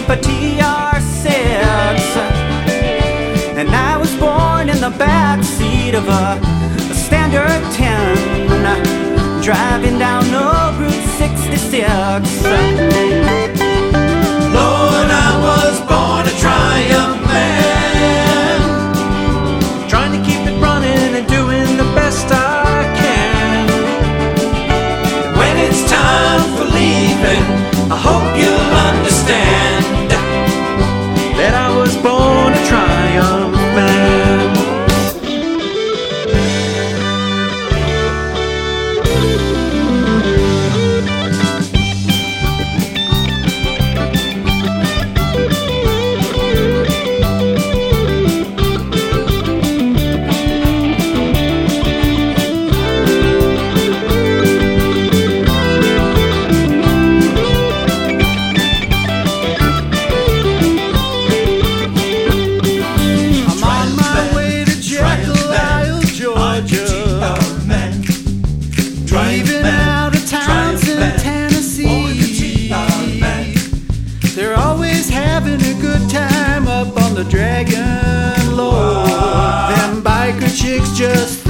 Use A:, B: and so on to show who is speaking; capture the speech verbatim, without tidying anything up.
A: a T R six, and I was born in the back seat of a, a Standard ten, driving down old Route sixty-six.
B: Lord, I was born a Triumph man,
A: trying to keep it running and doing the best I can.
B: when it's time for leaving, I hope you'll understand
A: That I was born a Triumph man. Even out of towns in Tennessee, they're always having a good time up on the Dragon Lord. Them biker chicks just